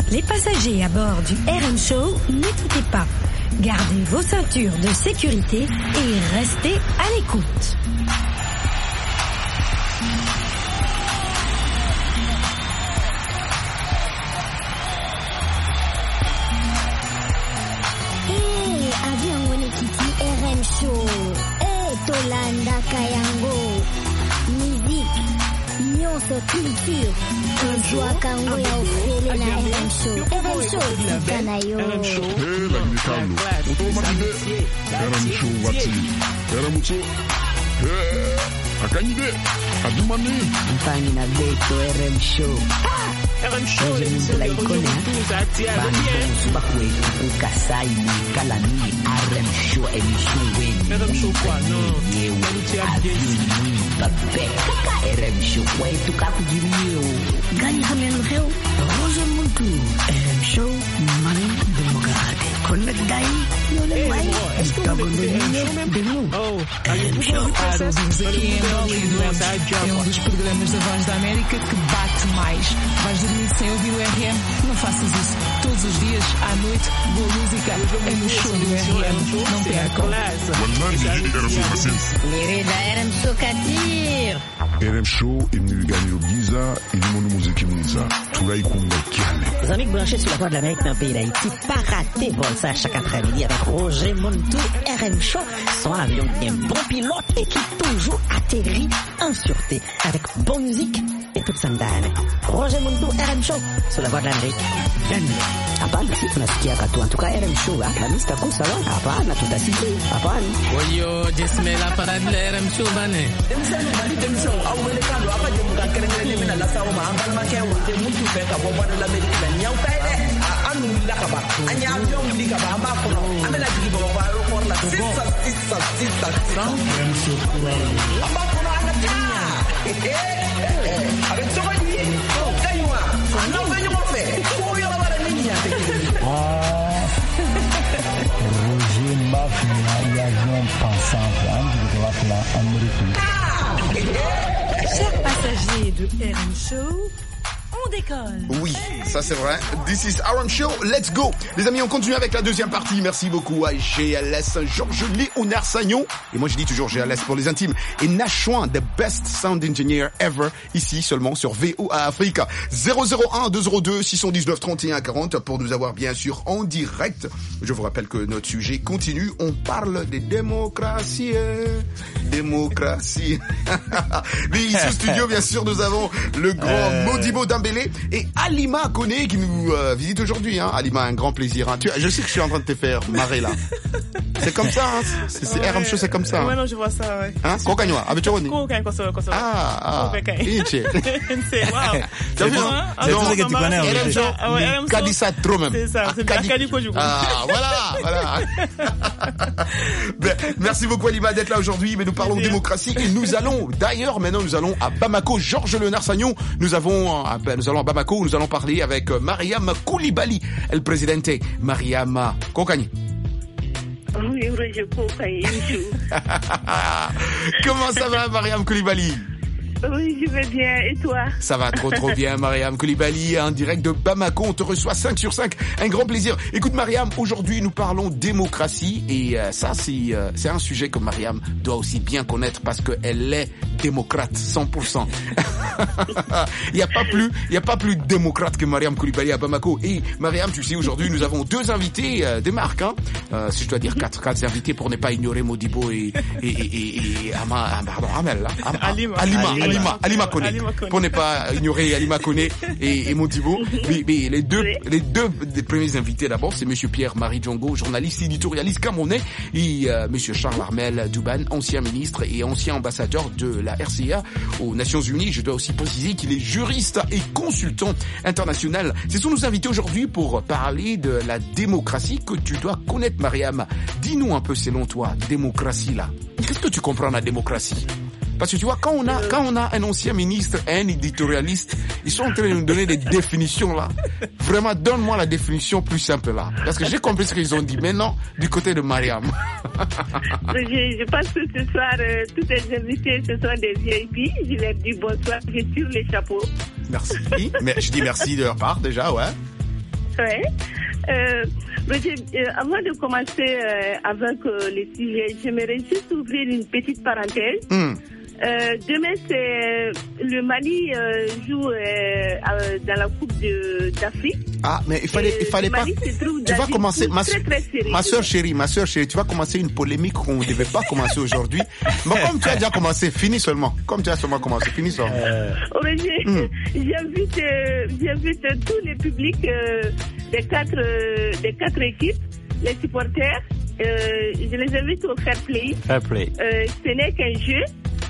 Les passagers à bord du RM Show, n'écoutez pas. Gardez vos ceintures de sécurité et restez à l'écoute. Avion Wenekiti RM Show. Tolanda Kayango. Musique, nyonso culture. Kozwa kango ya ofele na RM Show. RM Show tikana yo. RM Show. La Mikalo. Utumagide. RM Show wati. RM Show. Akanyide. Adumani. Mfani na Beto RM Show. RM Show. Mzela ikone. Bando kwetu ukasai kalani RM Show emission weni. RM Show kwa no. Babé. RM Show kwetu kakujiriyo. Gani hamenu heo. Rosa Muntu. RM Show mani demokrate. Connect gai. Yole mai. Oh, RM Show. Aqui em Hollywood é dos programas da Voz da América que bate mais. Vais dormir sem ouvir o RM? Não faças isso. Todos os dias, à noite, boa música é no show do RM. Não percam. Mirida RM Show Katir. RM Show imnigani Giza ilimono muziki mwiza tulaikunga kiale. Les amis branchés sur la Voix de l'Amérique dans le pays d'Haïti, pas raté vol ça chaque après-midi avec Roger Montou, RM Show, son avion bien bon pilote et qui toujours atterrit en sûreté avec bonne musique et toute sandane. Roger Montou, RM Show, sur la Voix de l'Amérique. Bienvenue. Hapana, si tunasikia katu. En tout cas, RM Show, la mista kusa wa. Hapana, tutasikia. Hapana. Oyo, jesme la parade de RM Show bane. Roger Mafia, avion pensant de l'Amérique. Chers passagers de RM Show, on décolle. Oui, ça c'est vrai. This is RM Show, let's go. Les amis, on continue avec la deuxième partie. Merci beaucoup à GLS, Georges Léonard Sagnon. Et moi je dis toujours GLS pour les intimes. Et Nachouin, the best sound engineer ever, ici seulement sur VOA Africa. 001 202 619 31 40 pour nous avoir bien sûr en direct. Je vous rappelle que notre sujet continue. On parle des démocraties. Démocratie. Mais ici au studio, bien sûr, nous avons le grand Modibo Dembélé et Halima Koné qui nous visite aujourd'hui. Hein. Halima, un grand plaisir. Hein. Je sais que je suis en train de te faire marrer là. C'est comme ça, hein. C'est RM Show, c'est comme ça. Ouais, non, je vois ça, ouais. Hein? Kokanywa, abechoroni. Ah. Inche. C'est waouh. T'as vu, hein? C'est tout ce que tu connais, RM Show. Kadi ça trop même. C'est ça, c'est bien Kadi Koju. Ah, voilà. Ben, merci beaucoup Halima d'être là aujourd'hui, mais nous parlons de démocratie et nous allons à Bamako. Georges Léonard Sagnon, nous allons à Bamako, nous allons parler avec Mariam Koulibaly, el presidente Mariam Kokani. Oui, Roger Kokani. Comment ça va Mariam Koulibaly? Oui, je vais bien. Et toi? Ça va trop bien, Mariam Koulibaly, en direct de Bamako. On te reçoit 5 sur 5. Un grand plaisir. Écoute, Mariam, aujourd'hui, nous parlons démocratie. Et ça, c'est un sujet que Mariam doit aussi bien connaître parce qu'elle est démocrate, 100%. Il y a pas plus démocrate que Mariam Koulibaly à Bamako. Et Mariam, tu sais, aujourd'hui, nous avons 2 invités des marques. Hein. Si je dois dire 4 invités pour ne pas ignorer Modibo et Amel. Halima Koné. Pour ne pas ignorer Halima Koné et Modibo. Mais les deux des premiers invités d'abord, c'est monsieur Pierre-Marie Djongo, journaliste éditorialiste camerounais, et monsieur Charles Armel Douban, ancien ministre et ancien ambassadeur de la RCA aux Nations Unies. Je dois aussi préciser qu'il est juriste et consultant international. Ce sont nos invités aujourd'hui pour parler de la démocratie que tu dois connaître, Mariam. Dis-nous un peu, selon toi, démocratie là. Qu'est-ce que tu comprends la démocratie? Parce que tu vois, quand on a un ancien ministre, un éditorialiste, ils sont en train de nous donner des définitions là. Vraiment, donne-moi la définition plus simple là. Parce que j'ai compris ce qu'ils ont dit. Maintenant, du côté de Mariam. Je pense que ce soir, tous les invités, ce sont des VIP. Je leur dis bonsoir, je tire les chapeaux. Merci. Mais je dis merci de leur part déjà, ouais. Avant de commencer avec les sujets, j'aimerais juste ouvrir une petite parenthèse. Demain, le Mali joue dans la Coupe d'Afrique. Ah, mais il fallait pas. Tu vas commencer, ma soeur chérie, tu vas commencer une polémique qu'on ne devait pas commencer aujourd'hui. Mais comme tu as déjà commencé, finis seulement. Comme tu as seulement commencé, finis seulement. J'invite tous les publics des quatre équipes, les supporters. Je les invite au fair play. Ce n'est qu'un jeu.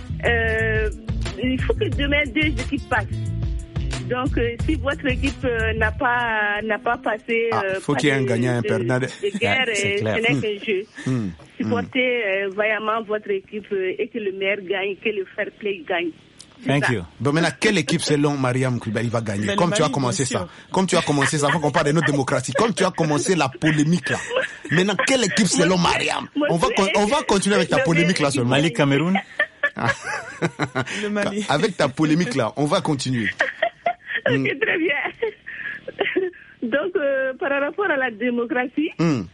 Il faut que demain 2 équipes passent. Donc, si votre équipe n'a pas passé, faut qu'il y ait un gagnant, un perdant. De guerre, ce n'est qu'un jeu. Supportez vaillamment votre équipe et que le meilleur gagne, que le fair play gagne. Thank you. Bon, maintenant, quelle équipe selon Mariam Koulibaly va gagner? Comme tu as commencé ça. Comme tu as commencé ça, avant qu'on parle de notre démocratie. Comme tu as commencé la polémique là. Maintenant, quelle équipe selon Mariam? On va continuer avec ta polémique là seulement. Mali, Cameroun. Le Mali. Avec ta polémique là, on va continuer. Ok, très bien. Donc, par rapport à la démocratie,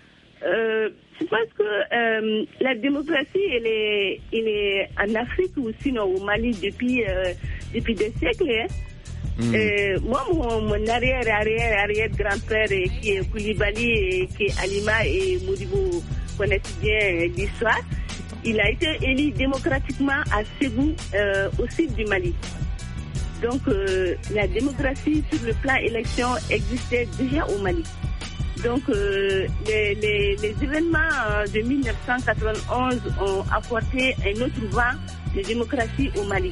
je pense que la démocratie, elle est en Afrique ou sinon au Mali depuis des siècles. Moi, mon arrière-grand-père qui est Koulibaly, et qui est Alima et Modibo connaissent bien l'histoire. Il a été élu démocratiquement à Ségou, au sud du Mali. Donc, la démocratie sur le plan élection existait déjà au Mali. Donc, les événements de 1991 ont apporté un autre vent de démocratie au Mali.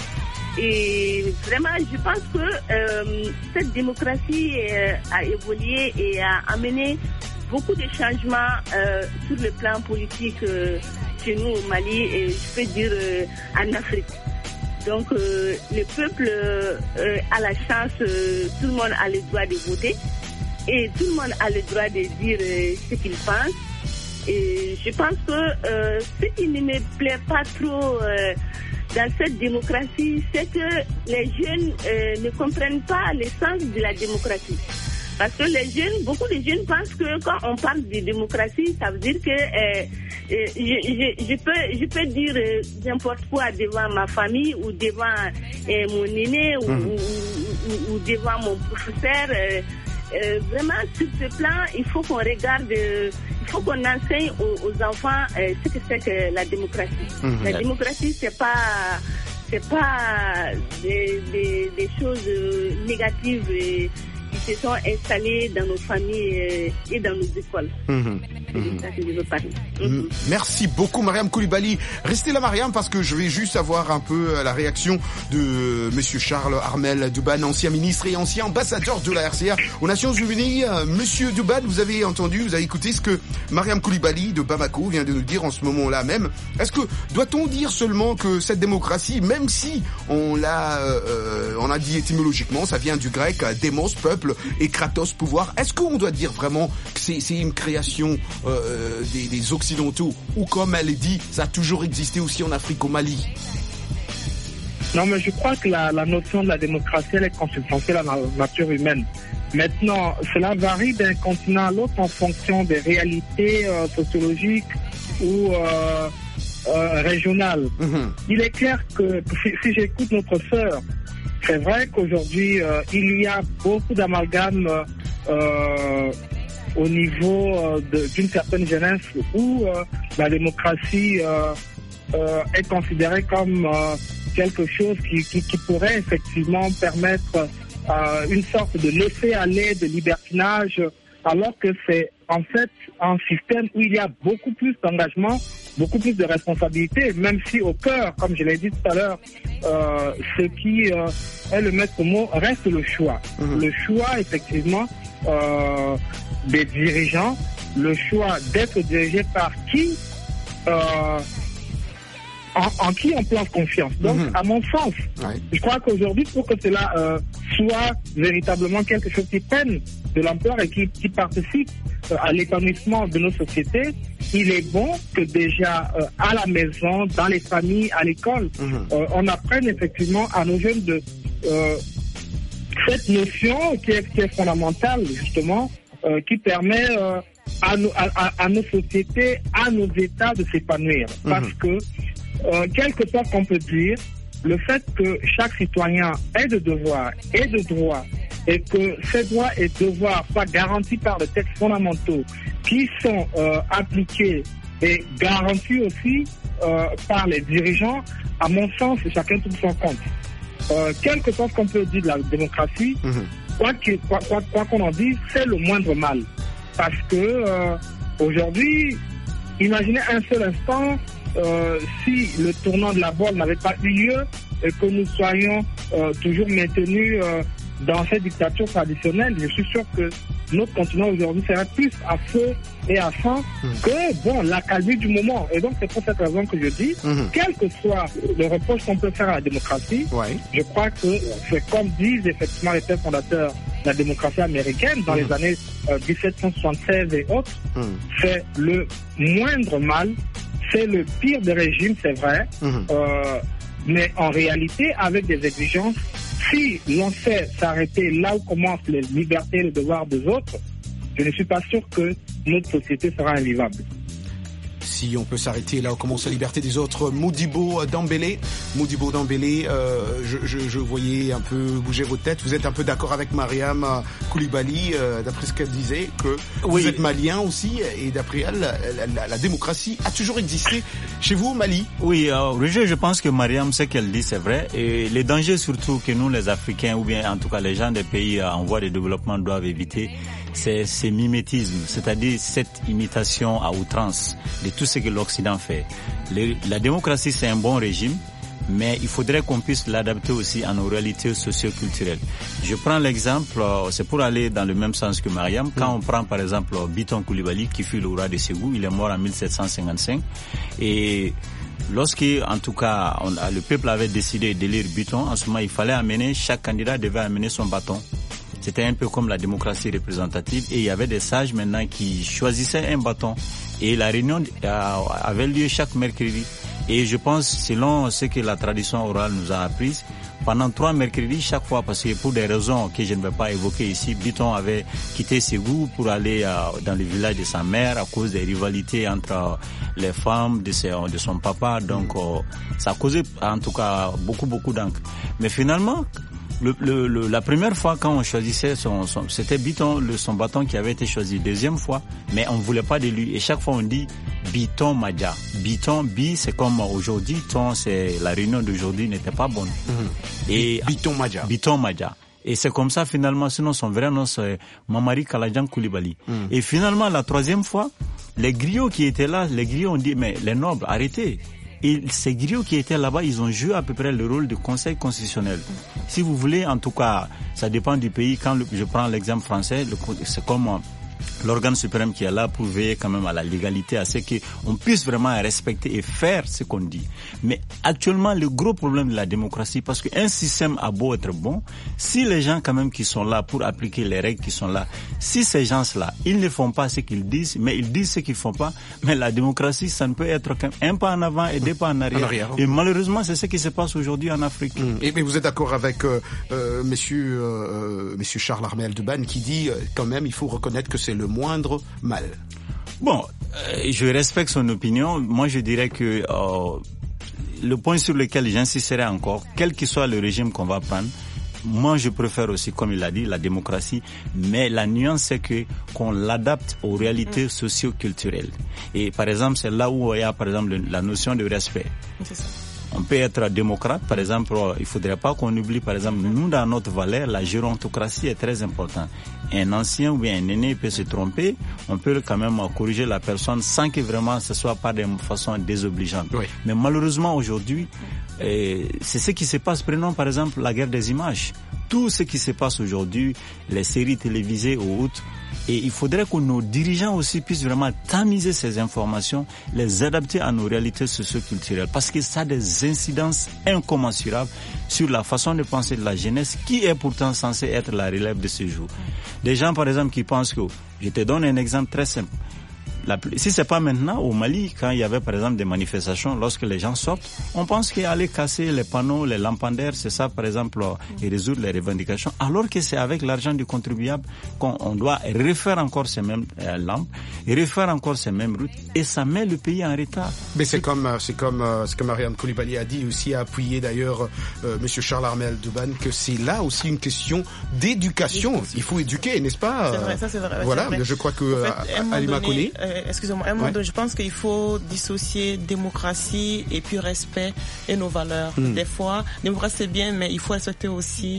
Et vraiment, je pense que cette démocratie a évolué et a amené beaucoup de changements sur le plan politique chez nous au Mali et je peux dire en Afrique. Donc le peuple a la chance, tout le monde a le droit de voter et tout le monde a le droit de dire ce qu'il pense. Et je pense que ce qui ne me plaît pas trop dans cette démocratie, c'est que les jeunes ne comprennent pas le sens de la démocratie. Parce que beaucoup de jeunes pensent que quand on parle de démocratie, ça veut dire que je peux dire n'importe quoi devant ma famille ou devant mon aîné ou devant mon professeur. Vraiment, sur ce plan, il faut qu'on regarde, il faut qu'on enseigne aux enfants ce que c'est que la démocratie. La démocratie, c'est pas des choses négatives qui se sont installés dans nos familles et dans nos écoles. C'est ça que je veux parler. Merci beaucoup Mariam Koulibaly. Restez là Mariam parce que je vais juste avoir un peu la réaction de Monsieur Charles Armel Douban, ancien ministre et ancien ambassadeur de la RCA aux Nations Unies. Monsieur Douban, vous avez écouté ce que Mariam Koulibaly de Bamako vient de nous dire en ce moment-là même. Est-ce que doit-on dire seulement que cette démocratie, même si on a dit étymologiquement, ça vient du grec démos, peuple, et kratos, pouvoir. Est-ce qu'on doit dire vraiment que c'est une création des Occidentaux ou comme elle est dit, ça a toujours existé aussi en Afrique, au Mali? Non, mais je crois que la notion de la démocratie, elle est consubstantielle à la nature humaine. Maintenant, cela varie d'un continent à l'autre en fonction des réalités sociologiques ou régionales. Il est clair que si j'écoute notre sœur, c'est vrai qu'aujourd'hui, il y a beaucoup d'amalgames au niveau d'une certaine jeunesse où la démocratie est considérée comme quelque chose qui pourrait effectivement permettre une sorte de laisser-aller, de libertinage, alors que c'est en fait un système où il y a beaucoup plus d'engagement, beaucoup plus de responsabilité, même si au cœur, comme je l'ai dit tout à l'heure, ce qui est le maître mot reste le choix. Le choix, effectivement, des dirigeants, le choix d'être dirigé par qui, en qui on place confiance. Donc, à mon sens, je crois qu'aujourd'hui, pour que cela soit véritablement quelque chose qui prenne de l'ampleur et qui participe à l'épanouissement de nos sociétés, il est bon que déjà à la maison, dans les familles, à l'école, on apprenne effectivement à nos jeunes de cette notion qui est fondamentale, justement, qui permet à nos sociétés, à nos États de s'épanouir. Parce que, quelque part qu'on peut dire, le fait que chaque citoyen ait de devoirs et de droits, et que ces droits et devoirs soient garantis par les textes fondamentaux qui sont appliqués et garantis aussi par les dirigeants, à mon sens, chacun trouve son compte. Quelque chose qu'on peut dire de la démocratie, quoi qu'on en dise, c'est le moindre mal. Parce que aujourd'hui, imaginez un seul instant, si le tournant de la boîte n'avait pas eu lieu et que nous soyons toujours maintenus dans cette dictature traditionnelle, je suis sûr que notre continent aujourd'hui serait plus à feu et à sang que l'accalmie du moment. Et donc c'est pour cette raison que je dis, quel que soit le reproche qu'on peut faire à la démocratie, je crois que c'est comme disent effectivement les pères fondateurs de la démocratie américaine dans les années 1776 et autres, c'est le moindre mal, c'est le pire des régimes, c'est vrai, mais en réalité avec des exigences. Si l'on sait s'arrêter là où commencent les libertés et les devoirs des autres, je ne suis pas sûr que notre société sera invivable. Si on peut s'arrêter là où commence la liberté des autres. Modibo Dembélé, je voyais un peu bouger vos têtes. Vous êtes un peu d'accord avec Mariam Koulibaly, d'après ce qu'elle disait, que vous êtes malien aussi, et d'après elle, la démocratie a toujours existé chez vous au Mali. Oui, Roger, je pense que Mariam, ce qu'elle dit, c'est vrai. Et les dangers surtout que nous, les Africains, ou bien en tout cas les gens des pays en voie de développement doivent éviter, c'est ce mimétisme, c'est-à-dire cette imitation à outrance de tout ce que l'Occident fait. La démocratie, c'est un bon régime, mais il faudrait qu'on puisse l'adapter aussi à nos réalités socio-culturelles. Je prends l'exemple, c'est pour aller dans le même sens que Mariam, quand on prend par exemple Biton Koulibaly, qui fut le roi de Ségou, il est mort en 1755, et lorsque, en tout cas, le peuple avait décidé d'élire Biton, en ce moment, il fallait amener, chaque candidat devait amener son bâton. C'était un peu comme la démocratie représentative, et il y avait des sages maintenant qui choisissaient un bâton. Et la réunion avait lieu chaque mercredi. Et je pense, selon ce que la tradition orale nous a appris, pendant 3 mercredis chaque fois, parce que pour des raisons que je ne vais pas évoquer ici, Biton avait quitté Ségou pour aller dans le village de sa mère à cause des rivalités entre les femmes de son papa. Donc ça a causé en tout cas beaucoup d'encre. Mais finalement, la première fois quand on choisissait c'était Biton, son bâton qui avait été choisi. Deuxième fois, mais on ne voulait pas de lui. Et chaque fois on dit Biton Madja. Biton, c'est comme aujourd'hui, c'est la réunion d'aujourd'hui n'était pas bonne. Et Biton Madja. Et c'est comme ça finalement, sinon son vrai nom c'est Mamari Kaladjan Koulibaly. Et finalement la 3e fois, les griots qui étaient là, ont dit mais les nobles, arrêtez. Et ces griots qui étaient là-bas, ils ont joué à peu près le rôle de conseil constitutionnel. Si vous voulez, en tout cas, ça dépend du pays. Quand je prends l'exemple français, c'est comme l'organe suprême qui est là pour veiller quand même à la légalité, à ce qu'on puisse vraiment respecter et faire ce qu'on dit. Mais actuellement, le gros problème de la démocratie, parce qu'un système a beau être bon, si les gens quand même qui sont là pour appliquer les règles qui sont là, si ces gens-là, ils ne font pas ce qu'ils disent, mais ils disent ce qu'ils font pas, mais la démocratie, ça ne peut être qu'un pas en avant et 2 pas en arrière. Et malheureusement, c'est ce qui se passe aujourd'hui en Afrique. Et vous êtes d'accord avec monsieur Charles Armel Dubane qui dit quand même, il faut reconnaître que c'est le moindre mal. Bon, je respecte son opinion. Moi, je dirais que le point sur lequel j'insisterai encore, quel que soit le régime qu'on va prendre, moi, je préfère aussi, comme il l'a dit, la démocratie, mais la nuance, c'est qu'on l'adapte aux réalités socio-culturelles. Et par exemple, c'est là où il y a, par exemple, la notion de respect. C'est ça. On peut être démocrate, par exemple, il faudrait pas qu'on oublie, par exemple, nous, dans notre valeur, la gérontocratie est très importante. Un ancien ou bien un aîné peut se tromper, on peut quand même corriger la personne sans que vraiment ce soit pas de façon désobligeante. Oui. Mais malheureusement, aujourd'hui, c'est ce qui se passe. Prenons, par exemple, la guerre des images. Tout ce qui se passe aujourd'hui, les séries télévisées ou autres, et il faudrait que nos dirigeants aussi puissent vraiment tamiser ces informations, les adapter à nos réalités socio-culturelles, parce que ça a des incidences incommensurables sur la façon de penser de la jeunesse, qui est pourtant censée être la relève de ce jour. Des gens, par exemple, qui pensent que, je te donne un exemple très simple, si c'est pas maintenant, au Mali, quand il y avait par exemple des manifestations, lorsque les gens sortent, on pense qu'aller casser les panneaux, les lampadaires, c'est ça par exemple, et résoudre les revendications, alors que c'est avec l'argent du contribuable qu'on doit refaire encore ces mêmes lampes, et refaire encore ces mêmes routes, et ça met le pays en retard. Mais c'est comme ce que Mariam Koulibaly a dit aussi, a appuyé d'ailleurs Monsieur Charles Armel Douban, que c'est là aussi une question d'éducation. Il faut éduquer, n'est-ce pas? C'est vrai, ça c'est vrai. Voilà, c'est vrai. je crois que Alima connaît. Excusez-moi, à un moment donné, je pense qu'il faut dissocier démocratie et puis respect et nos valeurs. Des fois, démocratie c'est bien, mais il faut respecter aussi,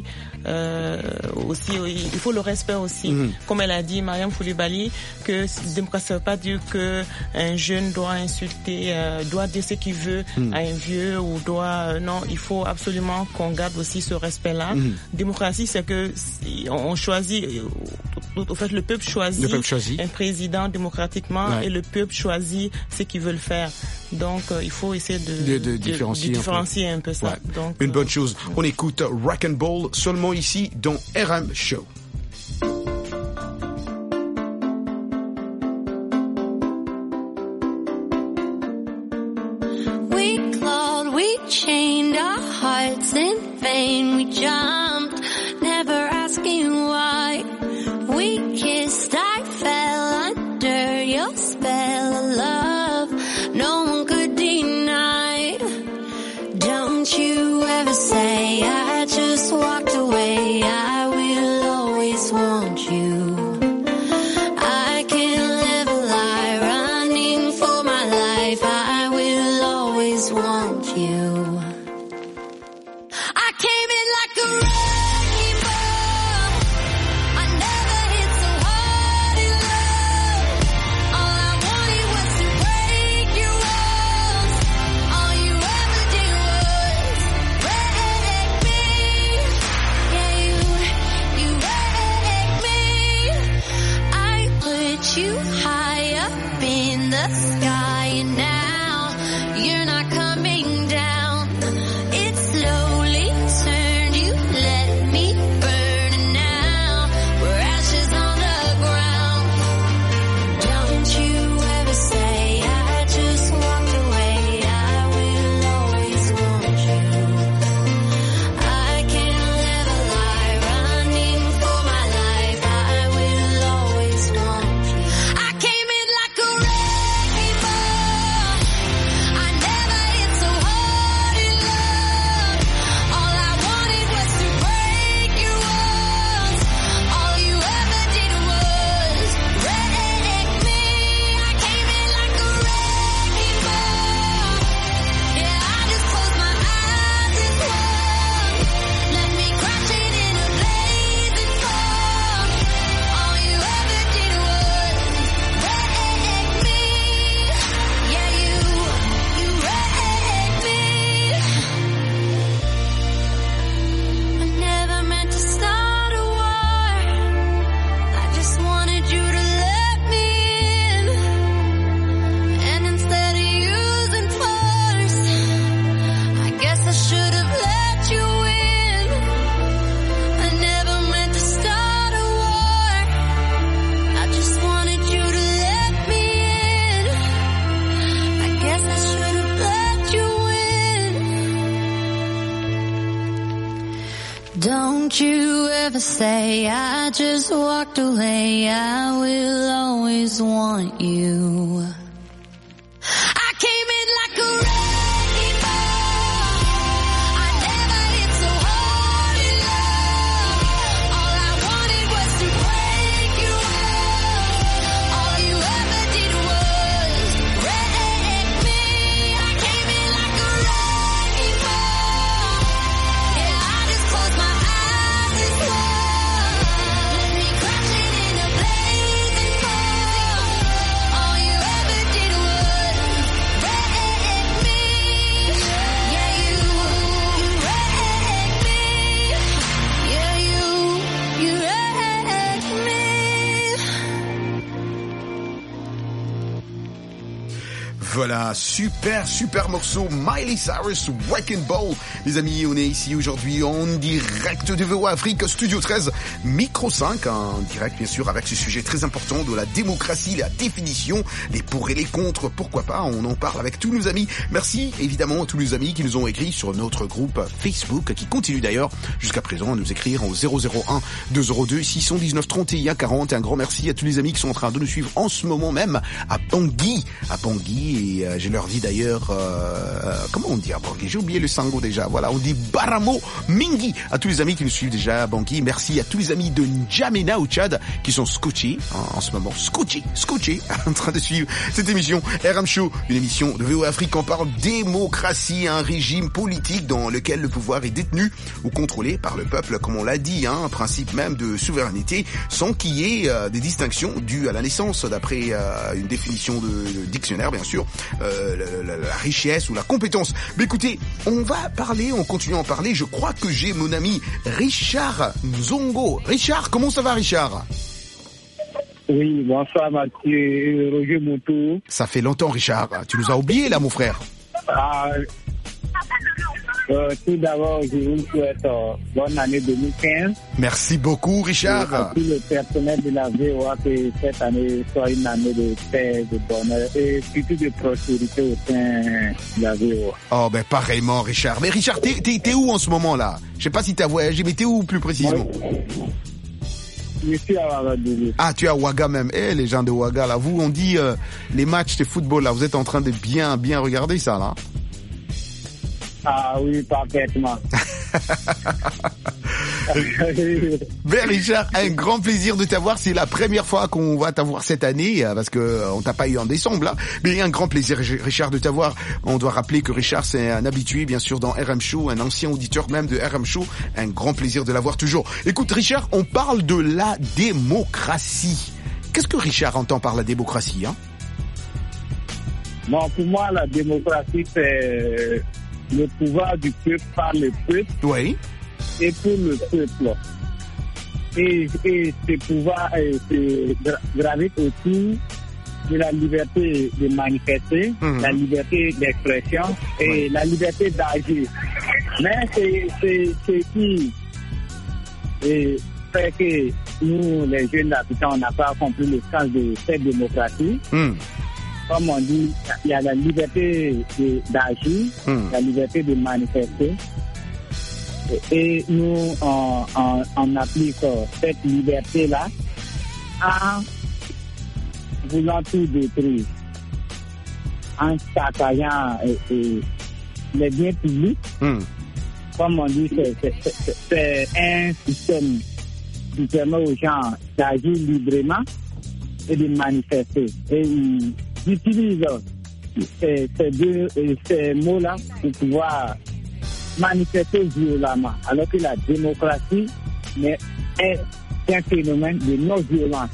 il faut le respect aussi. Comme elle a dit, Mariam Koulibaly, que démocratie ça veut pas dire que un jeune doit insulter, doit dire ce qu'il veut à un vieux ou doit, non, il faut absolument qu'on garde aussi ce respect-là. Démocratie, c'est que on choisit, au fait, le peuple choisit un président démocratiquement et le peuple choisit ce qu'ils veulent faire. Donc, il faut essayer de différencier un peu ça. Ouais. Donc, une bonne chose. On écoute Rock and Ball seulement ici dans RM Show. We clawed, we chained our hearts in vain. We jumped, never asking why. We kissed, I fell under your spell of love. No one could deny. Don't you ever say I just walked away. I will always want you. I can't live a lie, running for my life. I will always want you. I came in like a wrecking ball. I never hit so hard in love. All I wanted was to break your walls. All you ever did was wreck me. Yeah, you wrecked me. I put you high up in the sky, and now you're not coming down. It slowly turned, you let me burn, and now we're ashes on the ground. Don't you ever say I just walked away. I will always want you. I can't live a lie, running for my life. I will always want you. I came in like a wrecking ball. I never hit so hard in love. All I wanted was to break your walls. All you ever did was wreck me. I came in like a wrecking ball. Yeah, I just closed my eyes and swung. Let me crash it in a blazing fall. All you ever did was wreck me. Yeah, you wrecked me. I never meant to start a war. I just wanted you to let me in. And instead of using force, I guess I should have let you in. I never meant to start a war. I just wanted you to let me in. I guess I should have let you in. Don't you ever say I just walked away. I will always want you. I came in like a wrecking ball. I never hit so hard in love. All I wanted was to break your walls. All you ever did was wreck me. I came in like a wrecking ball. Yeah, I just closed my eyes and swung. Let me crash it in a blazing fall. All you Voilà, super morceau, Miley Cyrus, Wrecking Ball. Les amis, on est ici aujourd'hui en direct de VOA Afrique, Studio 13, Micro 5, en direct bien sûr avec ce sujet très important de la démocratie, la définition, les pour et les contre, pourquoi pas, on en parle avec tous nos amis. Merci évidemment à tous les amis qui nous ont écrit sur notre groupe Facebook, qui continue d'ailleurs jusqu'à présent à nous écrire au 001 202 619 31 40. Un grand merci à tous les amis qui sont en train de nous suivre en ce moment même à Bangui, et je leur dis d'ailleurs, comment on dit à Bangui? J'ai oublié le sango déjà. Voilà, on dit Baramo Mingi à tous les amis qui nous suivent déjà à Bangui. Merci à tous les amis de N'Djamena au Tchad qui sont scotchés en ce moment, scotchés en train de suivre cette émission RM Show, une émission de VOA Afrique. On parle démocratie, un régime politique dans lequel le pouvoir est détenu ou contrôlé par le peuple, comme on l'a dit, un principe même de souveraineté, sans qu'il y ait des distinctions dues à la naissance, d'après une définition de dictionnaire, bien sûr, la richesse ou la compétence. Mais écoutez, on continue à en parler. Je crois que j'ai mon ami Richard Nzongo. Richard, comment ça va, Richard? Oui, bonsoir Mathieu, Roger Moutou. Ça fait longtemps, Richard. Tu nous as oubliés là, mon frère. Tout d'abord, je vous souhaite bonne année 2015. Merci beaucoup, Richard. Et à tout le personnel de la VOA, que cette année soit une année de paix, de bonheur et surtout de prospérité au sein de la VOA. Oh, ben pareillement, Richard. Mais Richard, t'es où en ce moment là? Je sais pas si t'as voyagé, mais t'es où plus précisément? Je suis à Ouagadougou. Ah, tu es à Ouaga même. Eh, les gens de Ouaga là, vous, on dit les matchs de football là, vous êtes en train de bien regarder ça là? Ah oui, parfaitement. Ben Richard, un grand plaisir de t'avoir. C'est la première fois qu'on va t'avoir cette année, parce que on t'a pas eu en décembre là. Mais un grand plaisir, Richard, de t'avoir. On doit rappeler que Richard, c'est un habitué, bien sûr, dans RM Show, un ancien auditeur même de RM Show. Un grand plaisir de l'avoir toujours. Écoute, Richard, on parle de la démocratie. Qu'est-ce que Richard entend par la démocratie, hein? Bon, pour moi, la démocratie, c'est le pouvoir du peuple par le peuple. Oui. Et pour le peuple. Et ce pouvoir gravite autour de la liberté de manifester, la liberté d'expression et la liberté d'agir. Mais c'est ce qui fait que nous, les jeunes Africains, on n'a pas compris le sens de cette démocratie. Comme on dit, il y a la liberté d'agir, la liberté de manifester. Et nous, on applique cette liberté-là en voulant tout détruire, en saccageant les biens publics. Comme on dit, c'est un système qui permet aux gens d'agir librement et de manifester. Et ils utilisent ces mots-là pour pouvoir manifester violemment, alors que la démocratie est un phénomène de non-violence.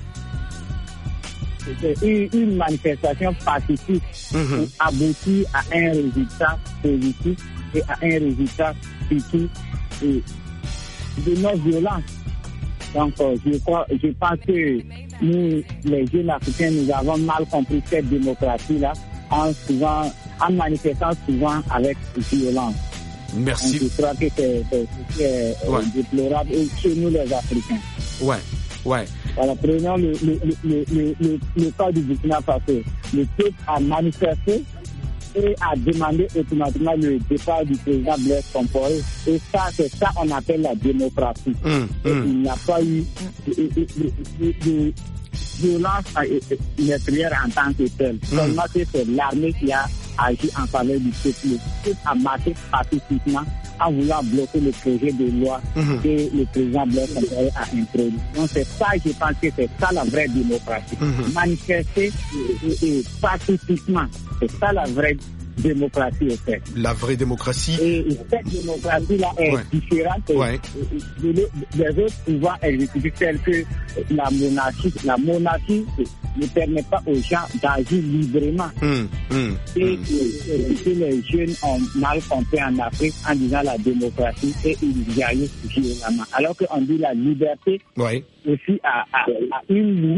C'est une manifestation pacifique pour aboutir à un résultat positif et à un résultat surtout de non-violence. Donc, je pense que nous, les jeunes Africains, nous avons mal compris cette démocratie-là en manifestant souvent avec violence. Merci. Donc, je crois que c'est déplorable chez nous les Africains. Ouais. Voilà, prenons le cas du Burkina Faso. Le peuple a manifesté et a demandé automatiquement le départ du président Blaise Compaoré. Et ça, c'est ça qu'on appelle la démocratie. Il n'y a pas eu de violence meurtrière en tant que telle. Seulement que c'est l'armée qui a agi en faveur du peuple. Le peuple a marché pacifiquement en voulant bloquer le projet de loi que le président Blaise Compaoré a introduit. Donc c'est ça, je pense que c'est ça la vraie démocratie. Manifester et pacifiquement, c'est ça la vraie démocratie au fait. La vraie démocratie. Et cette démocratie-là est différente des autres pouvoirs exécutifs tels que la monarchie. La monarchie ne permet pas aux gens d'agir librement. Et les jeunes ont mal compris en Afrique en disant la démocratie et ils y arrivent violemment. Alors qu'on dit la liberté aussi à une limite.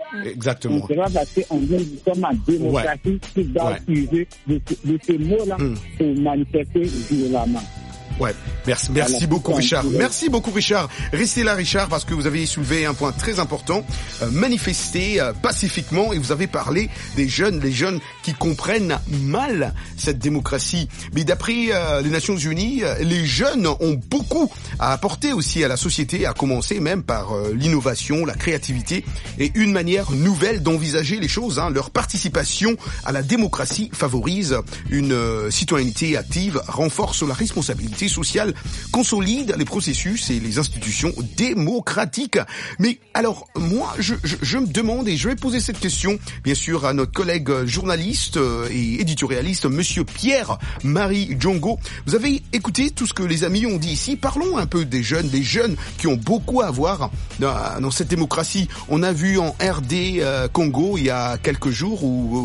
Exactement. On sera parce qu'on dit nous sommes en démocratie qui doit user de ces mots-là pour manifester violemment. Ouais, merci beaucoup Richard. Merci beaucoup Richard. Restez là Richard parce que vous avez soulevé un point très important. Manifester pacifiquement et vous avez parlé des jeunes, les jeunes qui comprennent mal cette démocratie. Mais d'après les Nations Unies, les jeunes ont beaucoup à apporter aussi à la société, à commencer même par l'innovation, la créativité et une manière nouvelle d'envisager les choses. Leur participation à la démocratie favorise une citoyenneté active, renforce la responsabilité sociale, consolide les processus et les institutions démocratiques. Mais alors, moi, je me demande et je vais poser cette question, bien sûr, à notre collègue journaliste et éditorialiste, Monsieur Pierre-Marie Djongo. Vous avez écouté tout ce que les amis ont dit ici. Parlons un peu des jeunes qui ont beaucoup à voir dans cette démocratie. On a vu en RD Congo, il y a quelques jours,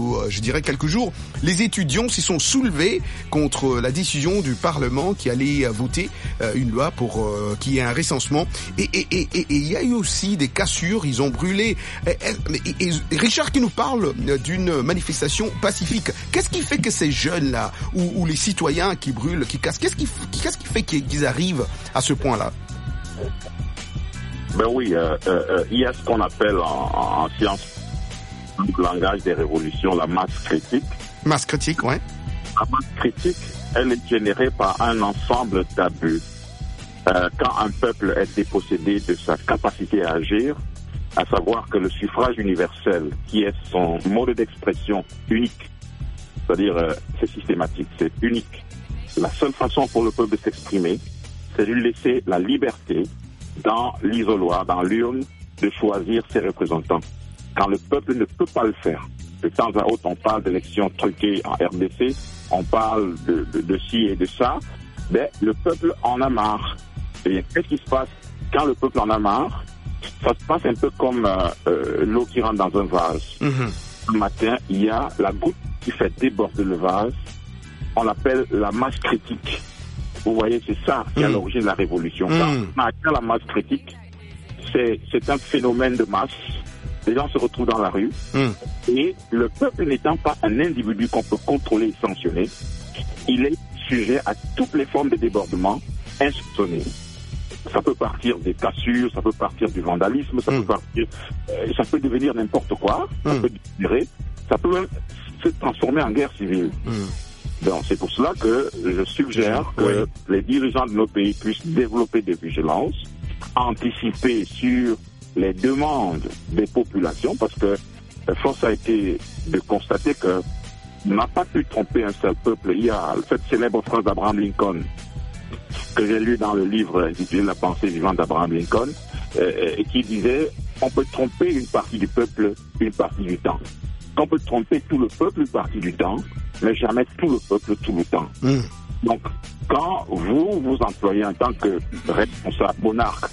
les étudiants s'y sont soulevés contre la décision du Parlement qui allait voter une loi pour qu'il y ait un recensement et il y a eu aussi des cassures, ils ont brûlé et Richard qui nous parle d'une manifestation pacifique. Qu'est-ce qui fait que ces jeunes là ou les citoyens qui brûlent, qui cassent, qu'est-ce qui fait qu'ils arrivent à ce point-là? Ben oui, il y a ce qu'on appelle en science le langage des révolutions la masse critique. Masse critique, ouais. La masse critique, elle est générée par un ensemble d'abus. Quand un peuple est dépossédé de sa capacité à agir, à savoir que le suffrage universel, qui est son mode d'expression unique, c'est-à-dire c'est systématique, c'est unique. La seule façon pour le peuple de s'exprimer, c'est de lui laisser la liberté dans l'isoloir, dans l'urne, de choisir ses représentants. Quand le peuple ne peut pas le faire, de temps à autre on parle d'élections truquées en RDC, on parle de ci et de ça, ben, le peuple en a marre. Et qu'est-ce qui se passe quand le peuple en a marre? Ça se passe un peu comme l'eau qui rentre dans un vase. Le matin, il y a la goutte qui fait déborder le vase. On l'appelle la masse critique. Vous voyez, c'est ça qui est à l'origine de la révolution. Quand on atteint la masse critique, c'est un phénomène de masse. Les gens se retrouvent dans la rue et le peuple n'étant pas un individu qu'on peut contrôler et sanctionner, il est sujet à toutes les formes de débordement insoupçonnés. Ça peut partir des cassures, ça peut partir du vandalisme, ça peut partir, ça peut devenir n'importe quoi, ça peut durer, ça peut même se transformer en guerre civile. Donc c'est pour cela que je suggère que les dirigeants de nos pays puissent développer des vigilances, anticiper sur les demandes des populations, parce que force a été de constater que on n'a pas pu tromper un seul peuple. Il y a cette célèbre phrase d'Abraham Lincoln que j'ai lue dans le livre intitulé La pensée vivante d'Abraham Lincoln, et qui disait on peut tromper une partie du peuple une partie du temps. On peut tromper tout le peuple une partie du temps, mais jamais tout le peuple tout le temps. Donc, quand vous employez en tant que responsable monarque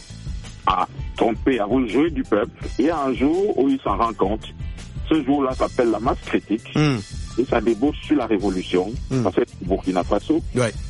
à tromper, à vous jouer du peuple, il y a un jour où il s'en rend compte. Ce jour-là s'appelle la masse critique et ça débouche sur la révolution. Ça fait Burkina Faso.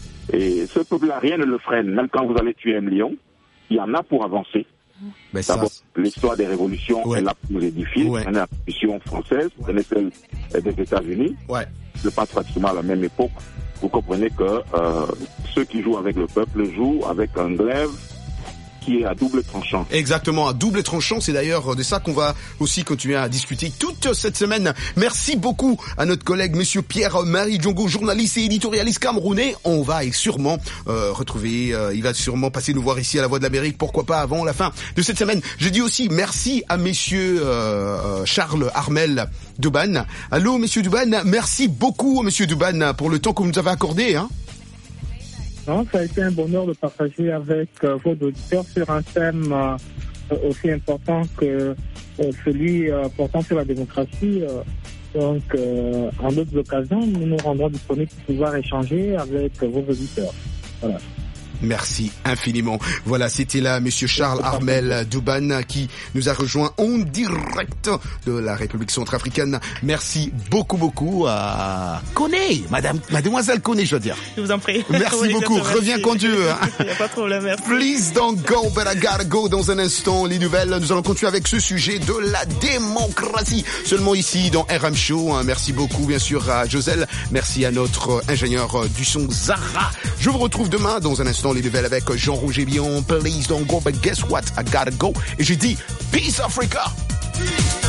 Et ce peuple-là, rien ne le freine. Même quand vous allez tuer un lion, il y en a pour avancer. D'abord, l'histoire des révolutions est là pour nous édifier. C'est la révolution française, c'est celle des États-Unis. Je passe pratiquement à la même époque. Vous comprenez que ceux qui jouent avec le peuple jouent avec un glaive qui est à double tranchant. Exactement, à double tranchant. C'est d'ailleurs de ça qu'on va aussi continuer à discuter toute cette semaine. Merci beaucoup à notre collègue Monsieur Pierre-Marie Djongo, journaliste et éditorialiste camerounais. On va sûrement retrouver, il va sûrement passer nous voir ici à la Voix de l'Amérique, pourquoi pas avant la fin de cette semaine. Je dis aussi merci à Monsieur Charles Armel Douban. Allô Monsieur Douban, merci beaucoup Monsieur Douban pour le temps que vous nous avez accordé. Non, ça a été un bonheur de partager avec vos auditeurs sur un thème aussi important que celui portant sur la démocratie. Donc, en d'autres occasions, nous nous rendrons disponibles pour pouvoir échanger avec vos auditeurs. Voilà. Merci infiniment. Voilà, c'était là Monsieur Charles Armel Douban qui nous a rejoint en direct de la République centrafricaine. Merci beaucoup à Koné, mademoiselle Koné, je dois dire. Je vous en prie. Merci beaucoup. Reviens quand tu veux. Il n'y a pas de problème, merci. Please don't go, but I gotta go. Dans un instant, les nouvelles. Nous allons continuer avec ce sujet de la démocratie. Seulement ici dans RM Show. Merci beaucoup, bien sûr, à Joselle. Merci à notre ingénieur du son, Zara. Je vous retrouve demain dans un instant, les nouvelles avec Jean-Roger Bion. Please don't go, but guess what? I gotta go. Et j'ai dit, peace Africa!